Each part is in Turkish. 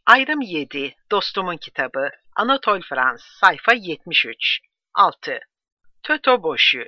Ayrım 7. Dostumun kitabı. Anatole France. Sayfa 73. 6. Töto Boşu.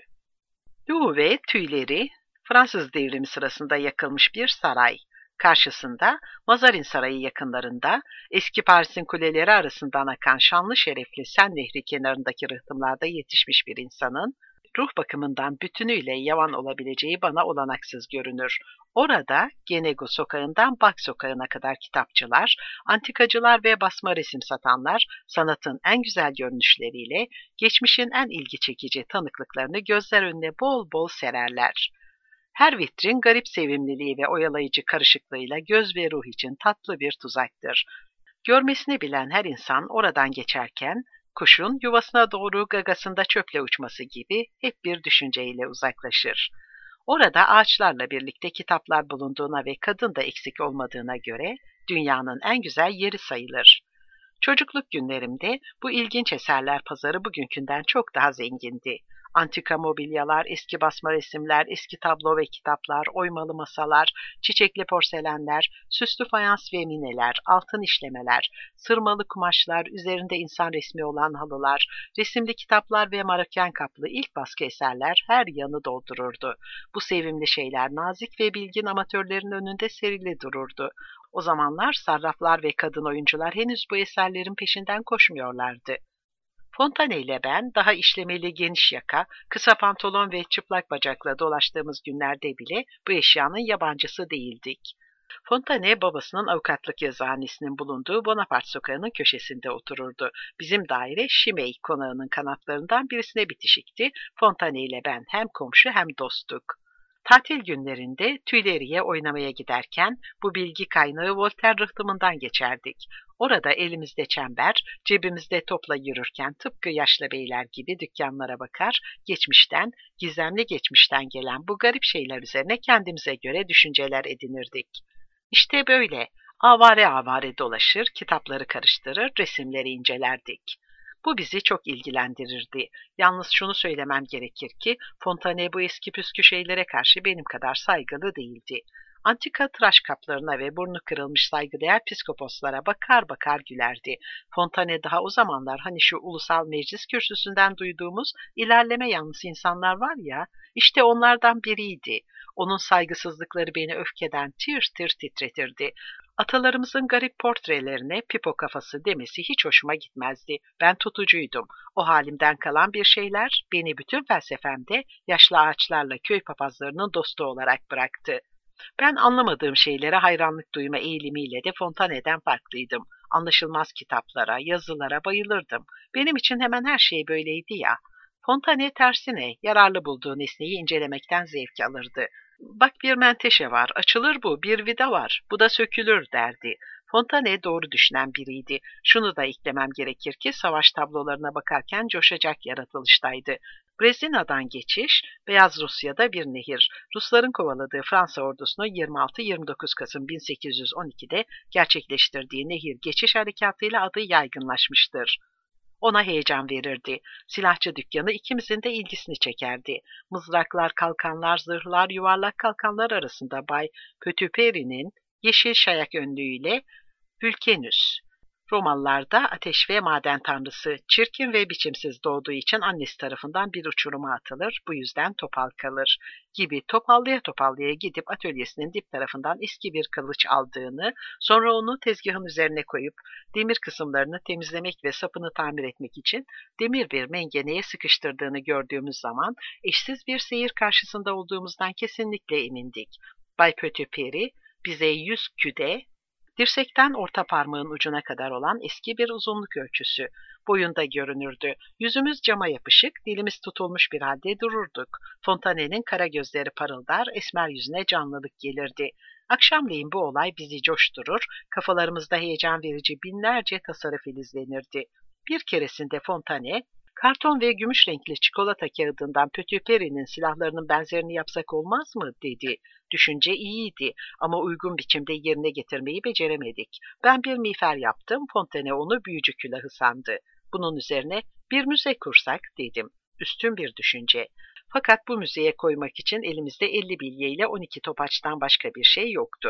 Louvre tüyleri Fransız devrimi sırasında yakılmış bir saray. Karşısında Mazarin Sarayı yakınlarında eski Paris'in kuleleri arasından akan şanlı şerefli Sen Nehri kenarındaki rıhtımlarda yetişmiş bir insanın ruh bakımından bütünüyle yavan olabileceği bana olanaksız görünür. Orada Genego sokağından Bak sokağına kadar kitapçılar, antikacılar ve basma resim satanlar sanatın en güzel görünüşleriyle geçmişin en ilgi çekici tanıklıklarını gözler önüne bol bol sererler. Her vitrin garip sevimliliği ve oyalayıcı karışıklığıyla göz ve ruh için tatlı bir tuzaktır. Görmesini bilen her insan oradan geçerken, kuşun yuvasına doğru gagasında çöple uçması gibi hep bir düşünceyle uzaklaşır. Orada ağaçlarla birlikte kitaplar bulunduğuna ve kadın da eksik olmadığına göre dünyanın en güzel yeri sayılır. Çocukluk günlerimde bu ilginç eserler pazarı bugünkünden çok daha zengindi. Antika mobilyalar, eski basma resimler, eski tablo ve kitaplar, oymalı masalar, çiçekli porselenler, süslü fayans ve mineler, altın işlemeler, sırmalı kumaşlar, üzerinde insan resmi olan halılar, resimli kitaplar ve maroken kaplı ilk baskı eserler her yanı doldururdu. Bu sevimli şeyler nazik ve bilgin amatörlerin önünde serili dururdu. O zamanlar sarraflar ve kadın oyuncular henüz bu eserlerin peşinden koşmuyorlardı. Fontane ile ben daha işlemeli geniş yaka, kısa pantolon ve çıplak bacakla dolaştığımız günlerde bile bu eşyanın yabancısı değildik. Fontane babasının avukatlık yazıhanesinin bulunduğu Bonaparte sokağının köşesinde otururdu. Bizim daire Şimey konağının kanatlarından birisine bitişikti. Fontane ile ben hem komşu hem dostuk. Tatil günlerinde Tuileries oynamaya giderken bu bilgi kaynağı Voltaire rıhtımından geçerdik. Orada elimizde çember, cebimizde topla yürürken tıpkı yaşlı beyler gibi dükkanlara bakar, geçmişten, gizemli geçmişten gelen bu garip şeyler üzerine kendimize göre düşünceler edinirdik. İşte böyle avare avare dolaşır, kitapları karıştırır, resimleri incelerdik. Bu bizi çok ilgilendirirdi. Yalnız şunu söylemem gerekir ki Fontane bu eski püskü şeylere karşı benim kadar saygılı değildi. Antika tıraş kaplarına ve burnu kırılmış saygıdeğer psikoposlara bakar bakar gülerdi. Fontane daha o zamanlar hani şu ulusal meclis kürsüsünden duyduğumuz ilerleme yanlısı insanlar var ya, işte onlardan biriydi. Onun saygısızlıkları beni öfkeden tir tir titretirdi. Atalarımızın garip portrelerine pipo kafası demesi hiç hoşuma gitmezdi. Ben tutucuydum. O halimden kalan bir şeyler beni bütün felsefemde yaşlı ağaçlarla köy papazlarının dostu olarak bıraktı. Ben anlamadığım şeylere hayranlık duyma eğilimiyle de Fontane'den farklıydım. Anlaşılmaz kitaplara, yazılara bayılırdım. Benim için hemen her şey böyleydi ya. Fontane tersine yararlı bulduğu nesneyi incelemekten zevk alırdı. Bak bir menteşe var, açılır bu, bir vida var, bu da sökülür derdi. Fontane doğru düşünen biriydi. Şunu da eklemem gerekir ki savaş tablolarına bakarken coşacak yaratılıştaydı. Brezina'dan geçiş, Beyaz Rusya'da bir nehir. Rusların kovaladığı Fransa ordusunu 26-29 Kasım 1812'de gerçekleştirdiği nehir geçiş harekatıyla adı yaygınlaşmıştır. Ona heyecan verirdi. Silahçı dükkanı ikimizin de ilgisini çekerdi. Mızraklar, kalkanlar, zırhlar, yuvarlak kalkanlar arasında Bay Pötüperi'nin yeşil şayak önlüğüyle Vulcanus. Romalılarda ateş ve maden tanrısı, çirkin ve biçimsiz doğduğu için annesi tarafından bir uçuruma atılır, bu yüzden topal kalır gibi topallaya topallaya gidip atölyesinin dip tarafından eski bir kılıç aldığını, sonra onu tezgahın üzerine koyup demir kısımlarını temizlemek ve sapını tamir etmek için demir bir mengeneye sıkıştırdığını gördüğümüz zaman eşsiz bir seyir karşısında olduğumuzdan kesinlikle emindik. Bay Pötüperi bize 100 küde, dirsekten orta parmağın ucuna kadar olan eski bir uzunluk ölçüsü boyunda görünürdü. Yüzümüz cama yapışık, dilimiz tutulmuş bir halde dururduk. Fontane'nin kara gözleri parıldar, esmer yüzüne canlılık gelirdi. Akşamleyin bu olay bizi coşturur, kafalarımızda heyecan verici binlerce tasarı filizlenirdi. Bir keresinde Fontane, karton ve gümüş renkli çikolata kağıdından Pötüperi'nin silahlarının benzerini yapsak olmaz mı dedi. Düşünce iyiydi ama uygun biçimde yerine getirmeyi beceremedik. Ben bir miğfer yaptım, Fontane onu büyücü külahı sandı. Bunun üzerine bir müze kursak dedim. Üstün bir düşünce. Fakat bu müzeye koymak için elimizde 50 bilye ile 12 topaçtan başka bir şey yoktu.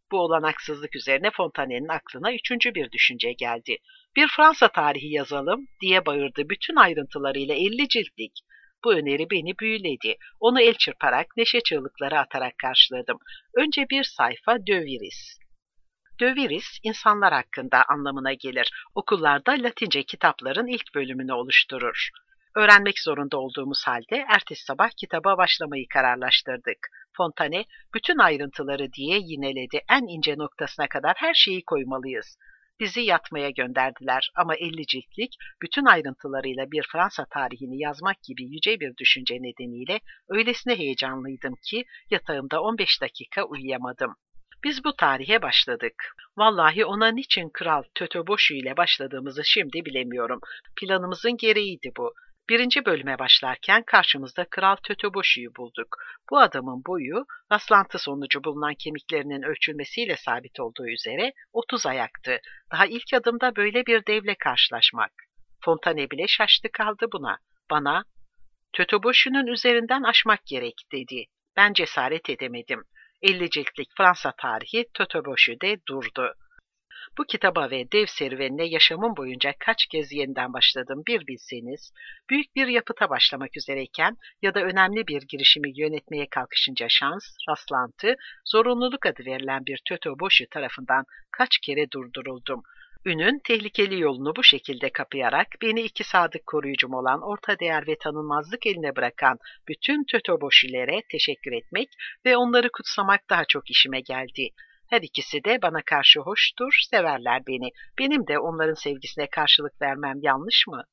Bu olanaksızlık üzerine Fontane'nin aklına üçüncü bir düşünce geldi. Bir Fransa tarihi yazalım diye bağırdı bütün ayrıntılarıyla 50 ciltlik. Bu öneri beni büyüledi. Onu el çırparak, neşe çığlıkları atarak karşıladım. Önce bir sayfa döviris. Döviris, insanlar hakkında anlamına gelir. Okullarda Latince kitapların ilk bölümünü oluşturur. Öğrenmek zorunda olduğumuz halde ertesi sabah kitaba başlamayı kararlaştırdık. Fontane, bütün ayrıntıları diye yineledi. En ince noktasına kadar her şeyi koymalıyız. Bizi yatmaya gönderdiler ama 50 ciltlik bütün ayrıntılarıyla bir Fransa tarihini yazmak gibi yüce bir düşünce nedeniyle öylesine heyecanlıydım ki yatağımda 15 dakika uyuyamadım. Biz bu tarihe başladık. Vallahi ona niçin Kral Tötöboşu ile başladığımızı şimdi bilemiyorum. Planımızın gereğiydi bu. Birinci bölüme başlarken karşımızda Kral Tötöboşu'yu bulduk. Bu adamın boyu, rastlantı sonucu bulunan kemiklerinin ölçülmesiyle sabit olduğu üzere 30 ayaktı. Daha ilk adımda böyle bir devle karşılaşmak. Fontane bile şaştı kaldı buna. Bana, Tötöboşu'nun üzerinden aşmak gerek dedi. Ben cesaret edemedim. 50 ciltlik Fransa tarihi Tötöboşu'de durdu. Bu kitaba ve dev serüvenine yaşamım boyunca kaç kez yeniden başladım bir bilseniz, büyük bir yapıta başlamak üzereyken ya da önemli bir girişimi yönetmeye kalkışınca şans, rastlantı, zorunluluk adı verilen bir Tötöboşu tarafından kaç kere durduruldum. Ünün tehlikeli yolunu bu şekilde kapayarak beni iki sadık koruyucum olan orta değer ve tanınmazlık eline bırakan bütün Tötöboşilere teşekkür etmek ve onları kutsamak daha çok işime geldi. Her ikisi de bana karşı hoştur, severler beni. Benim de onların sevgisine karşılık vermem yanlış mı?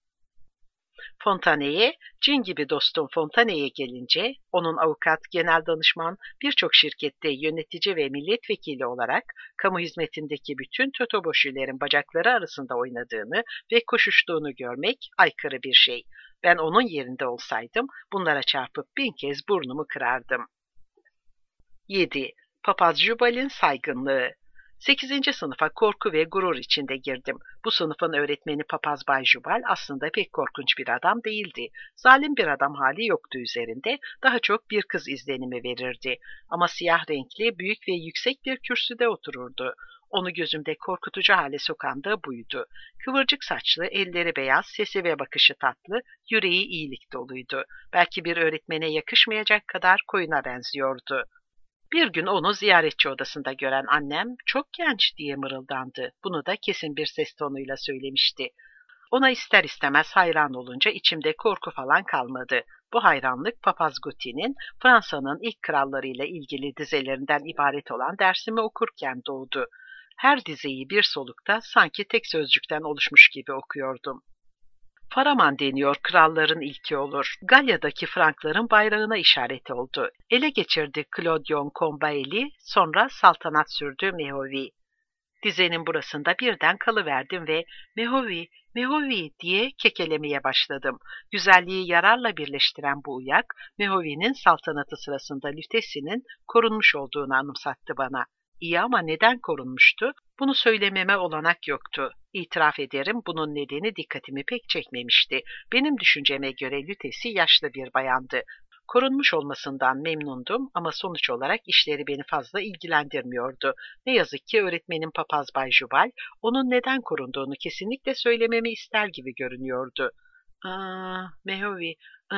Fontane'ye, cin gibi dostum Fontane'ye gelince, onun avukat, genel danışman, birçok şirkette yönetici ve milletvekili olarak kamu hizmetindeki bütün tötoboşilerin bacakları arasında oynadığını ve koşuştuğunu görmek aykırı bir şey. Ben onun yerinde olsaydım bunlara çarpıp 1000 kez burnumu kırardım. 7. Papaz Jubal'in saygınlığı. 8. sınıfa korku ve gurur içinde girdim. Bu sınıfın öğretmeni Papaz Bay Jubal aslında pek korkunç bir adam değildi. Zalim bir adam hali yoktu üzerinde, daha çok bir kız izlenimi verirdi. Ama siyah renkli, büyük ve yüksek bir kürsüde otururdu. Onu gözümde korkutucu hale sokan da buydu. Kıvırcık saçlı, elleri beyaz, sesi ve bakışı tatlı, yüreği iyilik doluydu. Belki bir öğretmene yakışmayacak kadar koyuna benziyordu. Bir gün onu ziyaretçi odasında gören annem çok genç diye mırıldandı. Bunu da kesin bir ses tonuyla söylemişti. Ona ister istemez hayran olunca içimde korku falan kalmadı. Bu hayranlık Papaz Guti'nin Fransa'nın ilk krallarıyla ilgili dizelerinden ibaret olan dersimi okurken doğdu. Her dizeyi bir solukta sanki tek sözcükten oluşmuş gibi okuyordum. Faraman deniyor, kralların ilki olur. Galya'daki Frankların bayrağına işaret oldu. Ele geçirdi Clodion Combaeli, sonra saltanat sürdü Mehovi. Dizenin burasında birden kalıverdim ve Mehovi, Mehovi diye kekelemeye başladım. Güzelliği yararla birleştiren bu uyak, Mehovi'nin saltanatı sırasında Lütesi'nin korunmuş olduğunu anımsattı bana. İyi ama neden korunmuştu? Bunu söylememe olanak yoktu. İtiraf ederim bunun nedeni dikkatimi pek çekmemişti. Benim düşünceme göre Lütesi yaşlı bir bayandı. Korunmuş olmasından memnundum ama sonuç olarak işleri beni fazla ilgilendirmiyordu. Ne yazık ki öğretmenim Papaz Bay Jubal, onun neden korunduğunu kesinlikle söylememi ister gibi görünüyordu. Mehovi,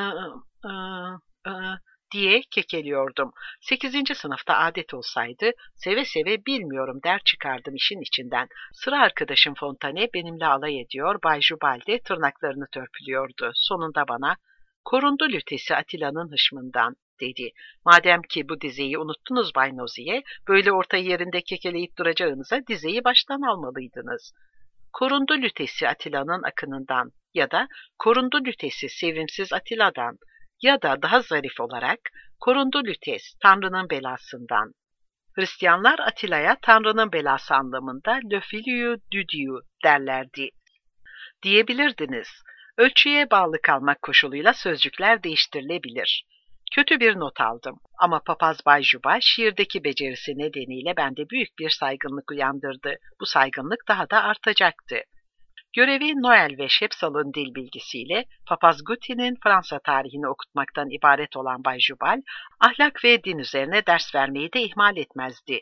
diye kekeliyordum. 8. sınıfta adet olsaydı seve seve bilmiyorum der çıkardım işin içinden. Sıra arkadaşım Fontane benimle alay ediyor, Bay Jubal de tırnaklarını törpülüyordu. Sonunda bana korundu Lütesi Atilla'nın hışmından dedi. Madem ki bu dizeyi unuttunuz Bay Noziye, böyle orta yerinde kekeleyip duracağınıza dizeyi baştan almalıydınız. Korundu Lütesi Atilla'nın akınından ya da korundu Lütesi sevimsiz Atilla'dan ya da daha zarif olarak korundu Lütes Tanrı'nın belasından. Hristiyanlar Atilla'ya Tanrı'nın belası anlamında Le Filiu du Dieu derlerdi. Diyebilirdiniz. Ölçüye bağlı kalmak koşuluyla sözcükler değiştirilebilir. Kötü bir not aldım ama Papaz Bay Jubal şiirdeki becerisi nedeniyle bende büyük bir saygınlık uyandırdı. Bu saygınlık daha da artacaktı. Görevi Noel ve Şepsal'ın dil bilgisiyle Papaz Guti'nin Fransa tarihini okutmaktan ibaret olan Bay Jubal, ahlak ve din üzerine ders vermeyi de ihmal etmezdi.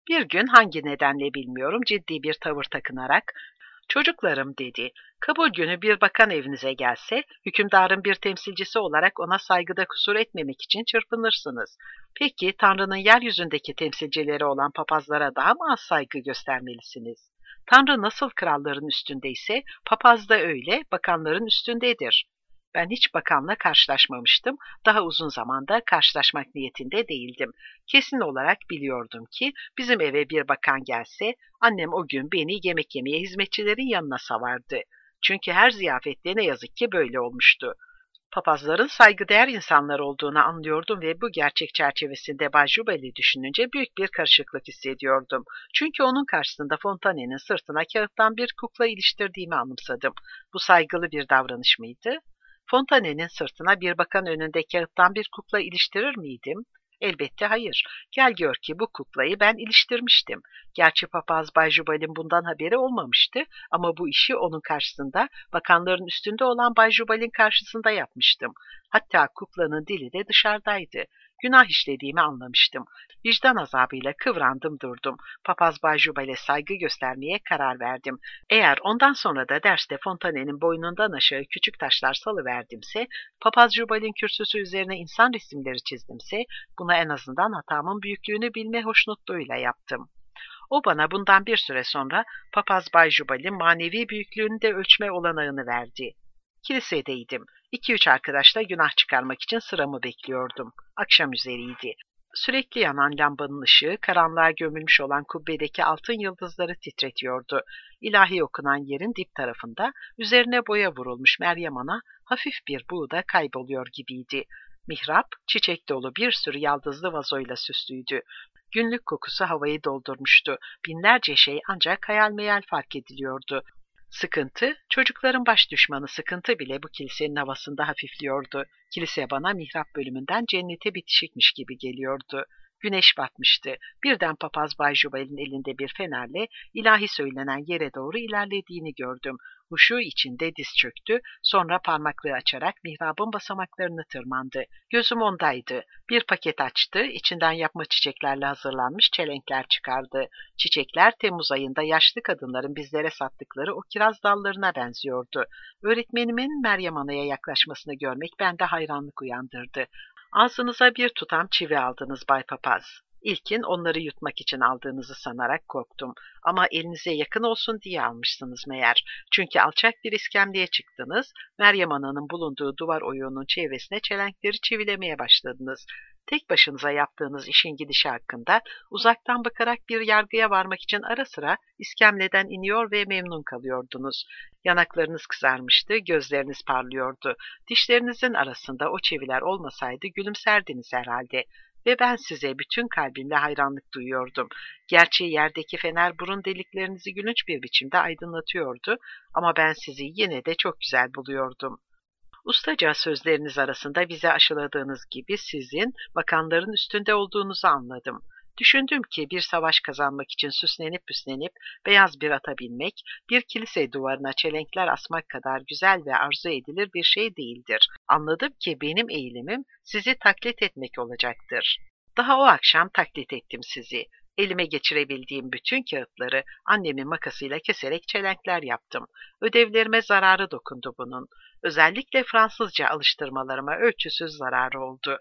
Bir gün hangi nedenle bilmiyorum ciddi bir tavır takınarak "Çocuklarım" dedi, "kabul günü bir bakan evinize gelse, hükümdarın bir temsilcisi olarak ona saygıda kusur etmemek için çırpınırsınız. Peki Tanrı'nın yeryüzündeki temsilcileri olan papazlara daha mı az saygı göstermelisiniz? Tanrı nasıl kralların üstündeyse papaz da öyle bakanların üstündedir. Ben hiç bakanla karşılaşmamıştım, daha uzun zamanda karşılaşmak niyetinde değildim. Kesin olarak biliyordum ki bizim eve bir bakan gelse, annem o gün beni yemek yemeye hizmetçilerin yanına savardı. Çünkü her ziyafette ne yazık ki böyle olmuştu. Papazların saygıdeğer insanlar olduğunu anlıyordum ve bu gerçek çerçevesinde Bay Jubel'i düşününce büyük bir karışıklık hissediyordum. Çünkü onun karşısında Fontane'nin sırtına kağıttan bir kukla iliştirdiğimi anımsadım. Bu saygılı bir davranış mıydı? Fontane'nin sırtına bir bakan önünde kağıttan bir kukla iliştirir miydim? Elbette hayır. Gel gör ki bu kuklayı ben iliştirmiştim. Gerçi papaz Bay Jubal'in bundan haberi olmamıştı ama bu işi onun karşısında, bakanların üstünde olan Bay Jubal'in karşısında yapmıştım. Hatta kuklanın dili de dışarıdaydı. Günah işlediğimi anlamıştım. Vicdan azabıyla kıvrandım durdum. Papaz Bay Jubal'e saygı göstermeye karar verdim. Eğer ondan sonra da derste Fontane'nin boynundan aşağı küçük taşlar salıverdimse, papaz Jubal'in kürsüsü üzerine insan resimleri çizdimse, bunu en azından hatamın büyüklüğünü bilme hoşnutluğuyla yaptım. O bana bundan bir süre sonra papaz Bay Jubal'in manevi büyüklüğünü de ölçme olanağını verdi. Kilisedeydim. 2-3 arkadaşla günah çıkarmak için sıramı bekliyordum. Akşam üzeriydi. Sürekli yanan lambanın ışığı karanlığa gömülmüş olan kubbedeki altın yıldızları titretiyordu. İlahi okunan yerin dip tarafında üzerine boya vurulmuş Meryem Ana hafif bir buğda kayboluyor gibiydi. Mihrap, çiçek dolu bir sürü yaldızlı vazoyla süslüydü. Günlük kokusu havayı doldurmuştu. Binlerce şey ancak hayal meyal fark ediliyordu. Sıkıntı, çocukların baş düşmanı sıkıntı bile bu kilisenin havasında hafifliyordu. Kilise bana mihrap bölümünden cennete bitişikmiş gibi geliyordu. Güneş batmıştı. Birden papaz Bay Jubal'in elinde bir fenerle ilahi söylenen yere doğru ilerlediğini gördüm. Huşu içinde diz çöktü, sonra parmaklığı açarak mihrabın basamaklarını tırmandı. Gözüm ondaydı. Bir paket açtı, içinden yapma çiçeklerle hazırlanmış çelenkler çıkardı. Çiçekler Temmuz ayında yaşlı kadınların bizlere sattıkları o kiraz dallarına benziyordu. Öğretmenimin Meryem Ana'ya yaklaşmasını görmek bende hayranlık uyandırdı. Ağzınıza bir tutam çivi aldınız Bay Papaz. İlkin onları yutmak için aldığınızı sanarak korktum. Ama elinize yakın olsun diye almışsınız meğer. Çünkü alçak bir iskemleye çıktınız, Meryem Ana'nın bulunduğu duvar oyuğunun çevresine çelenkleri çivilemeye başladınız. Tek başınıza yaptığınız işin gidişi hakkında uzaktan bakarak bir yargıya varmak için ara sıra iskemleden iniyor ve memnun kalıyordunuz. Yanaklarınız kızarmıştı, gözleriniz parlıyordu. Dişlerinizin arasında o çiviler olmasaydı gülümserdiniz herhalde. Ve ben size bütün kalbimle hayranlık duyuyordum. Gerçi yerdeki fener burun deliklerinizi gülünç bir biçimde aydınlatıyordu ama ben sizi yine de çok güzel buluyordum. Ustaca sözleriniz arasında bize aşıladığınız gibi sizin bakanların üstünde olduğunuzu anladım. Düşündüm ki bir savaş kazanmak için süslenip püslenip beyaz bir ata binmek, bir kilise duvarına çelenkler asmak kadar güzel ve arzu edilir bir şey değildir. Anladım ki benim eğilimim sizi taklit etmek olacaktır. Daha o akşam taklit ettim sizi. Elime geçirebildiğim bütün kağıtları annemin makasıyla keserek çelenkler yaptım. Ödevlerime zararı dokundu bunun. Özellikle Fransızca alıştırmalarıma ölçüsüz zararı oldu.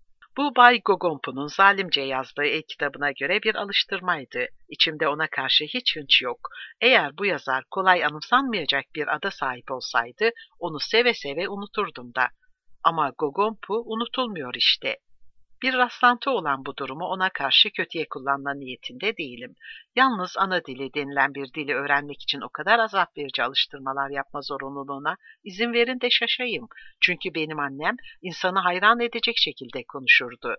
Bu Bay Gogompu'nun zalimce yazdığı kitabına göre bir alıştırmaydı. İçimde ona karşı hiç hınç yok. Eğer bu yazar kolay anımsanmayacak bir ada sahip olsaydı, onu seve seve unuturdum da. Ama Gogompu unutulmuyor işte. Bir rastlantı olan bu durumu ona karşı kötüye kullanma niyetinde değilim. Yalnız ana dili denilen bir dili öğrenmek için o kadar azap verici alıştırmalar yapma zorunluluğuna izin verin de şaşayım. Çünkü benim annem insanı hayran edecek şekilde konuşurdu.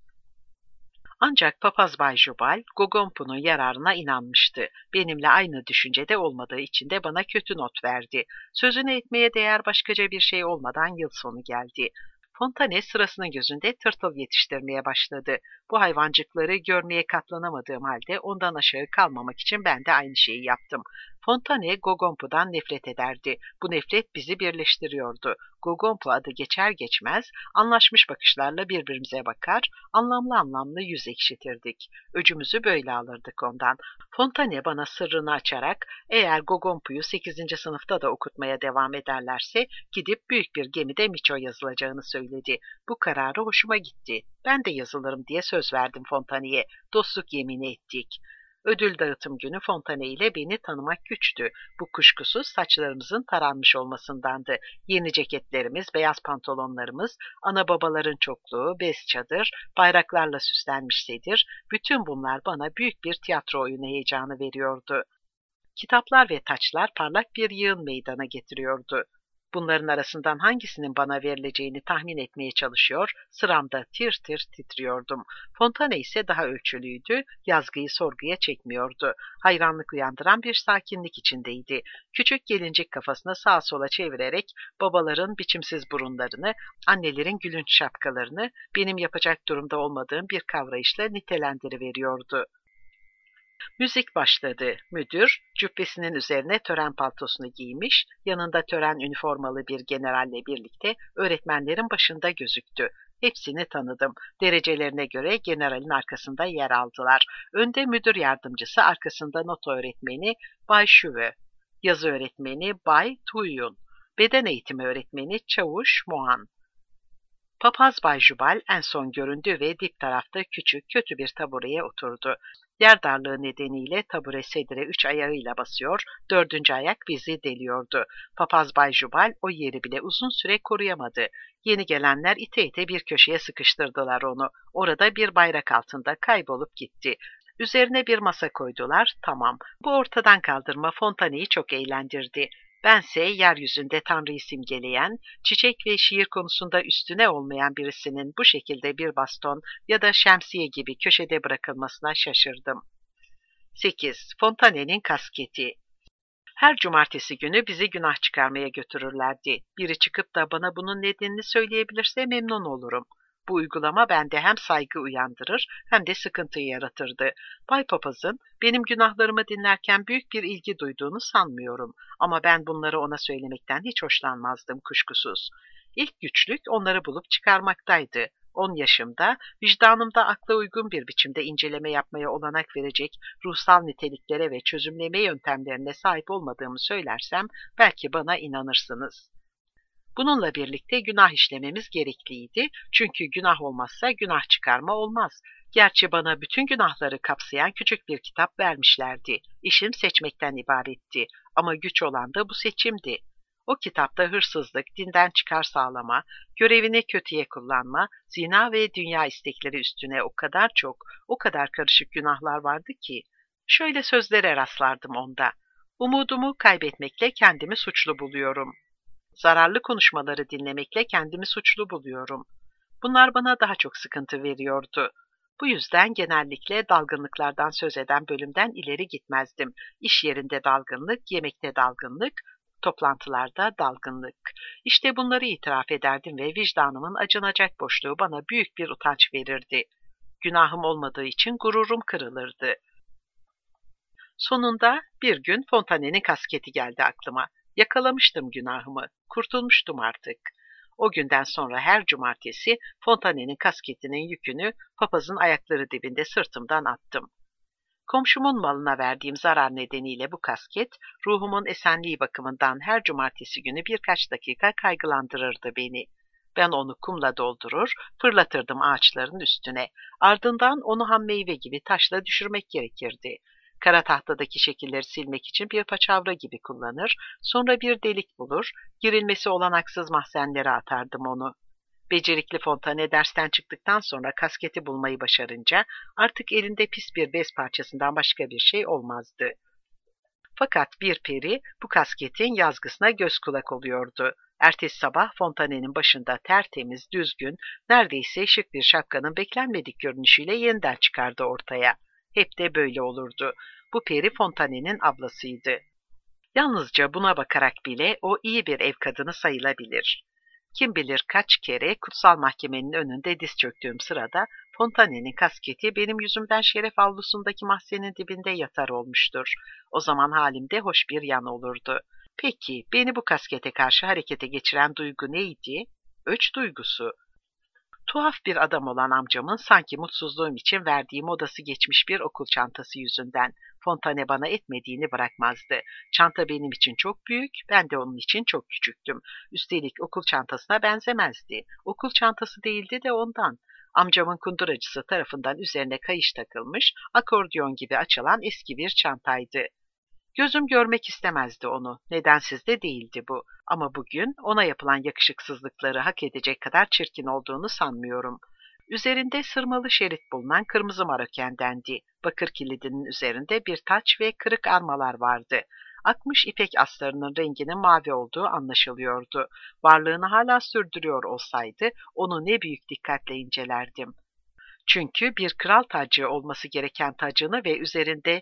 Ancak papaz Bay Jubal, Gogompu'nun yararına inanmıştı. Benimle aynı düşüncede olmadığı için de bana kötü not verdi. Sözünü etmeye değer başkaca bir şey olmadan yıl sonu geldi. Fontane sırasının gözünde tırtıl yetiştirmeye başladı. Bu hayvancıkları görmeye katlanamadığım halde ondan aşağı kalmamak için ben de aynı şeyi yaptım. Fontane Gogompu'dan nefret ederdi. Bu nefret bizi birleştiriyordu. Gogompu adı geçer geçmez anlaşmış bakışlarla birbirimize bakar, anlamlı anlamlı yüz ekşitirdik. Öcümüzü böyle alırdık ondan. Fontane bana sırrını açarak eğer Gogompu'yu 8. sınıfta da okutmaya devam ederlerse gidip büyük bir gemide Miço yazılacağını söyledi. Bu kararı hoşuma gitti. Ben de yazılırım diye söz verdim Fontane'ye. Dostluk yemini ettik. Ödül dağıtım günü Fontane ile beni tanımak güçtü. Bu kuşkusuz saçlarımızın taranmış olmasındandı. Yeni ceketlerimiz, beyaz pantolonlarımız, ana babaların çokluğu, bez çadır, bayraklarla süslenmiş sedir, bütün bunlar bana büyük bir tiyatro oyunu heyecanı veriyordu. Kitaplar ve taçlar parlak bir yığın meydana getiriyordu. Bunların arasından hangisinin bana verileceğini tahmin etmeye çalışıyor, sıramda tir tir titriyordum. Fontane ise daha ölçülüydü, yazgıyı sorguya çekmiyordu. Hayranlık uyandıran bir sakinlik içindeydi. Küçük gelincik kafasını sağa sola çevirerek babaların biçimsiz burunlarını, annelerin gülünç şapkalarını benim yapacak durumda olmadığım bir kavrayışla nitelendiriveriyordu. Müzik başladı. Müdür, cübbesinin üzerine tören paltosunu giymiş, yanında tören üniformalı bir generalle birlikte öğretmenlerin başında gözüktü. Hepsini tanıdım. Derecelerine göre generalin arkasında yer aldılar. Önde müdür yardımcısı, arkasında nota öğretmeni Bay Şüve, yazı öğretmeni Bay Tuyun, beden eğitimi öğretmeni Çavuş Mohan. Papaz Bay Jubal en son göründü ve dip tarafta küçük, kötü bir tabureye oturdu. Yer darlığı nedeniyle tabure sedire 3 ayağıyla basıyor, 4. ayak bizi deliyordu. Papaz Bay Jubal o yeri bile uzun süre koruyamadı. Yeni gelenler ite ite bir köşeye sıkıştırdılar onu. Orada bir bayrak altında kaybolup gitti. Üzerine bir masa koydular, tamam. Bu ortadan kaldırma Fontane'yi çok eğlendirdi. Bense yeryüzünde Tanrı'yı simgeleyen, çiçek ve şiir konusunda üstüne olmayan birisinin bu şekilde bir baston ya da şemsiye gibi köşede bırakılmasına şaşırdım. 8. Fontane'nin kasketi. Her cumartesi günü bizi günah çıkarmaya götürürlerdi. Biri çıkıp da bana bunun nedenini söyleyebilirse memnun olurum. Bu uygulama bende hem saygı uyandırır hem de sıkıntı yaratırdı. Bay Papaz'ın benim günahlarımı dinlerken büyük bir ilgi duyduğunu sanmıyorum. Ama ben bunları ona söylemekten hiç hoşlanmazdım kuşkusuz. İlk güçlük onları bulup çıkarmaktaydı. 10 yaşımda, vicdanımda akla uygun bir biçimde inceleme yapmaya olanak verecek ruhsal niteliklere ve çözümleme yöntemlerine sahip olmadığımı söylersem belki bana inanırsınız. Bununla birlikte günah işlememiz gerekliydi çünkü günah olmazsa günah çıkarma olmaz. Gerçi bana bütün günahları kapsayan küçük bir kitap vermişlerdi. İşim seçmekten ibaretti ama güç olan da bu seçimdi. O kitapta hırsızlık, dinden çıkar sağlama, görevini kötüye kullanma, zina ve dünya istekleri üstüne o kadar çok, o kadar karışık günahlar vardı ki, şöyle sözlere rastlardım onda. Umudumu kaybetmekle kendimi suçlu buluyorum. Zararlı konuşmaları dinlemekle kendimi suçlu buluyorum. Bunlar bana daha çok sıkıntı veriyordu. Bu yüzden genellikle dalgınlıklardan söz eden bölümden ileri gitmezdim. İş yerinde dalgınlık, yemekte dalgınlık, toplantılarda dalgınlık. İşte bunları itiraf ederdim ve vicdanımın acınacak boşluğu bana büyük bir utanç verirdi. Günahım olmadığı için gururum kırılırdı. Sonunda bir gün Fontane'nin kasketi geldi aklıma. Yakalamıştım günahımı, kurtulmuştum artık. O günden sonra her cumartesi Fontane'nin kasketinin yükünü papazın ayakları dibinde sırtımdan attım. Komşumun malına verdiğim zarar nedeniyle bu kasket, ruhumun esenliği bakımından her cumartesi günü birkaç dakika kaygılandırırdı beni. Ben onu kumla doldurur, fırlatırdım ağaçların üstüne. Ardından onu ham meyve gibi taşla düşürmek gerekirdi. Kara tahtadaki şekilleri silmek için bir paçavra gibi kullanır, sonra bir delik bulur, girilmesi olanaksız mahzenlere atardım onu. Becerikli Fontane dersten çıktıktan sonra kasketi bulmayı başarınca artık elinde pis bir bez parçasından başka bir şey olmazdı. Fakat bir peri bu kasketin yazgısına göz kulak oluyordu. Ertesi sabah Fontane'nin başında tertemiz, düzgün, neredeyse şık bir şapkanın beklenmedik görünüşüyle yeniden çıkardı ortaya. Hep de böyle olurdu. Bu peri Fontane'nin ablasıydı. Yalnızca buna bakarak bile o iyi bir ev kadını sayılabilir. Kim bilir kaç kere kutsal mahkemenin önünde diz çöktüğüm sırada Fontane'nin kasketi benim yüzümden şeref avlusundaki mahzenin dibinde yatar olmuştur. O zaman halimde hoş bir yan olurdu. Peki beni bu kaskete karşı harekete geçiren duygu neydi? Öç duygusu. Tuhaf bir adam olan amcamın sanki mutsuzluğum için verdiği modası geçmiş bir okul çantası yüzünden Fontane bana etmediğini bırakmazdı. Çanta benim için çok büyük, ben de onun için çok küçüktüm. Üstelik okul çantasına benzemezdi. Okul çantası değildi de ondan. Amcamın kunduracısı tarafından üzerine kayış takılmış, akordeon gibi açılan eski bir çantaydı. Gözüm görmek istemezdi onu. Nedensiz de değildi bu. Ama bugün ona yapılan yakışıksızlıkları hak edecek kadar çirkin olduğunu sanmıyorum. Üzerinde sırmalı şerit bulunan kırmızı marokendendi. Bakır kilidinin üzerinde bir taç ve kırık armalar vardı. Akmış ipek astarının renginin mavi olduğu anlaşılıyordu. Varlığını hala sürdürüyor olsaydı onu ne büyük dikkatle incelerdim. Çünkü bir kral tacı olması gereken tacını ve üzerinde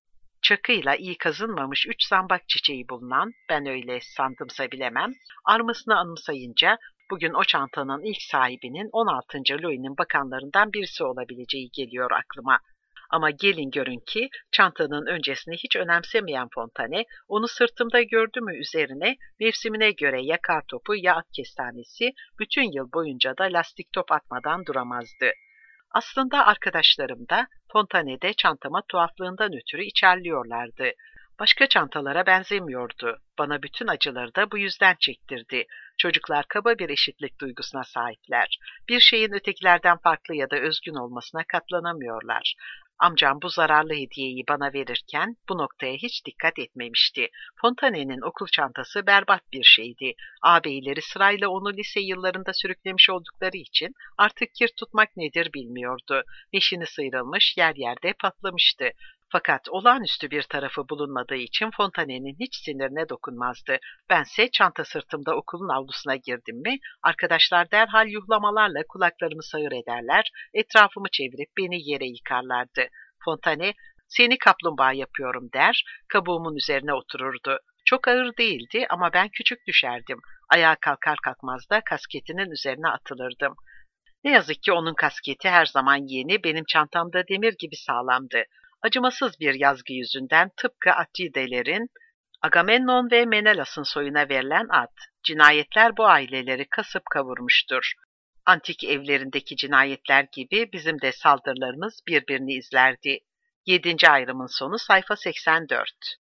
çakıyla iyi kazınmamış 3 zambak çiçeği bulunan, ben öyle sandımsa bilemem, armasını anımsayınca bugün o çantanın ilk sahibinin 16. Louis'nin bakanlarından birisi olabileceği geliyor aklıma. Ama gelin görün ki çantanın öncesini hiç önemsemeyen Fontane, onu sırtımda gördü mü üzerine mevsimine göre ya kartopu ya at kestanesi bütün yıl boyunca da lastik top atmadan duramazdı. Aslında arkadaşlarım da Fontane'de çantama tuhaflığından ötürü içerliyorlardı. Başka çantalara benzemiyordu. Bana bütün acıları da bu yüzden çektirdi. Çocuklar kaba bir eşitlik duygusuna sahipler. Bir şeyin ötekilerden farklı ya da özgün olmasına katlanamıyorlar. Amcam bu zararlı hediyeyi bana verirken bu noktaya hiç dikkat etmemişti. Fontane'nin okul çantası berbat bir şeydi. Ağabeyleri sırayla onu lise yıllarında sürüklemiş oldukları için artık kir tutmak nedir bilmiyordu. Neşini sıyrılmış, yer yerde patlamıştı. Fakat olağanüstü bir tarafı bulunmadığı için Fontane'nin hiç sinirine dokunmazdı. Bense çanta sırtımda okulun avlusuna girdim mi, arkadaşlar derhal yuhlamalarla kulaklarımı sağır ederler, etrafımı çevirip beni yere yıkarlardı. Fontane, seni kaplumbağa yapıyorum der, kabuğumun üzerine otururdu. Çok ağır değildi ama ben küçük düşerdim. Ayağa kalkar kalkmaz da kasketinin üzerine atılırdım. Ne yazık ki onun kasketi her zaman yeni, benim çantamda demir gibi sağlamdı. Acımasız bir yazgı yüzünden tıpkı Atridelerin, Agamemnon ve Menelas'ın soyuna verilen ad, cinayetler bu aileleri kasıp kavurmuştur. Antik evlerindeki cinayetler gibi bizim de saldırılarımız birbirini izlerdi. 7. ayrımın sonu sayfa 84.